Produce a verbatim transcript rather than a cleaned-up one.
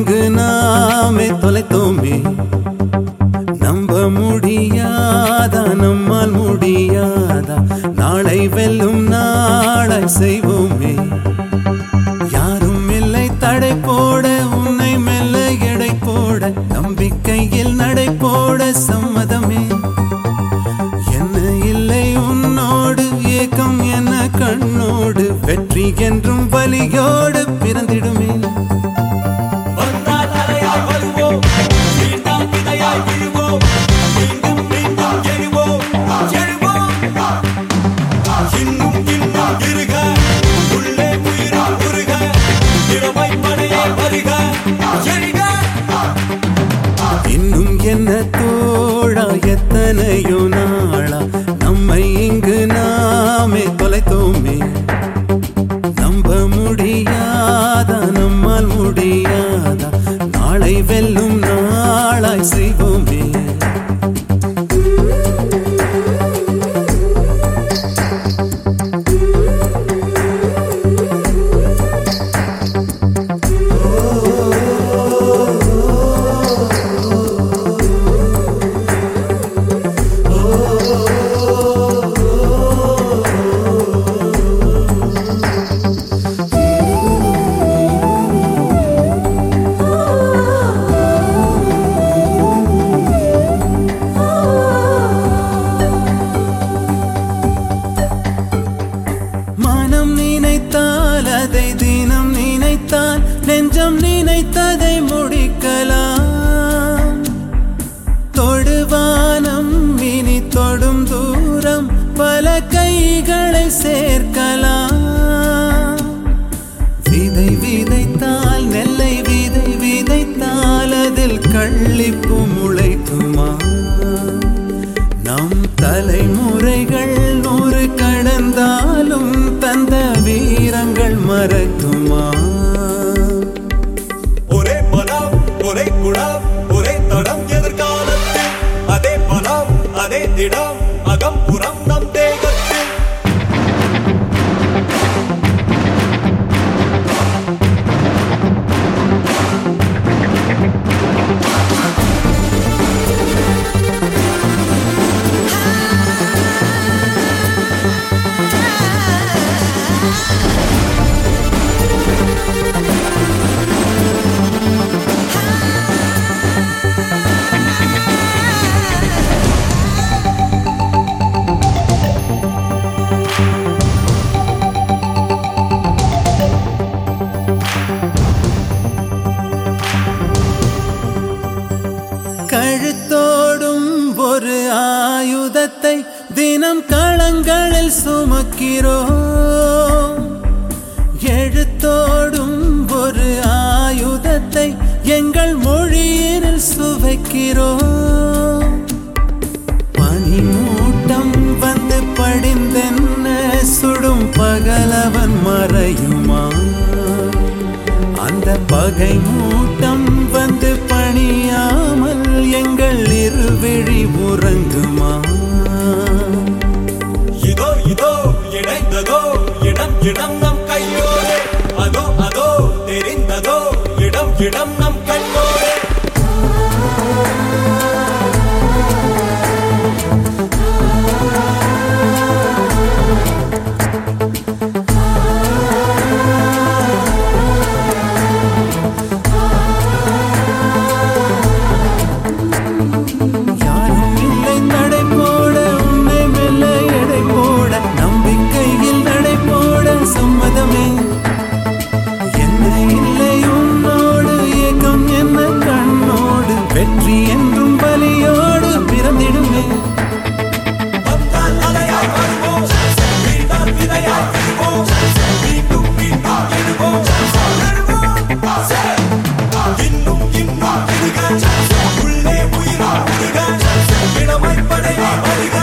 இங்கு நாமே தொலைத்தோமே. நம்ப முடியாதா நம்மால் முடியாதா, நாளை வெல்லும் நாளை செய்வோமே. யாரும் இல்லை தடை போட, உன்னை மெல்ல எடை போட, நம்பிக்கையில் நடை போட சம்மதமே. என்ன இல்லை உன்னோடு ஏக்கம் என்ன கண்ணோடு, வெற்றி என்றும் வலியோடு பிறந்திடுமே. இன்னும் என்ன தோழா எத்தனையோ நாளா நம்மை இங்கு நாமே தொலைத்தோமே. நம்ப முடியாதா நம்மால் முடியாதா, நாளை வெல்லும் நாளாய் செய்வோமே. மனம் நினைத்தால் அதை தினம் நினைத்தால், நெஞ்சம் நினைத்ததை முடிக்கலாம். தொடுவானம் இனி தொடும் தூரம், பல கைகளை சேர்க்கலாம். விதை விதைத்தால் நெல்லை விதை விதைத்தால், அதில் கள்ளிப்பு முளைக்குமா. நம் தலைமுறைகள் நூறு கடந்தாலும் தந்த வீரங்கள் மறக்குமா. ஒரே மனம் ஒரே குணம் ஒரே தடம் எதிர்காலத்தில், அதே பலம் அதே திடம் அகம் புறம் நம் தேகத்தில். கழுத்தோடும் ஒரு ஆயுதத்தை தினம் களங்களில் சுமக்கிறோம். எழுத்தோடும் ஒரு ஆயுதத்தை எங்கள் மொழியில் சுவைக்கிறோம். பனிமூட்டம் வந்து படிந்தென்ன சுடும் பகலவன் மறையுமா. அந்த பகை மூட்டம் வந்து பணியாமல் எங்கள் இருவிழி உறங்குமா. இதோ இதோ இணைந்ததோ இடம் இடம் நம் கையோரே, அதோ அதோ தெரிந்ததோ இடம் இடம் நம் கண்ணோரே. யாரும் இல்லை நடை போட, உன்னை மெல்ல எடை போட, நம்பிக்கையில் நடை போட சம்மதமே. என்ன இல்லை உன்னோடு ஏக்கம் என்ன கண்ணோடு, வெற்றி என்றும் பலியோடு பிறந்திடுமே. இன்னும் இன்னும் உள்ளே உயிரா இளமை படையா வருக.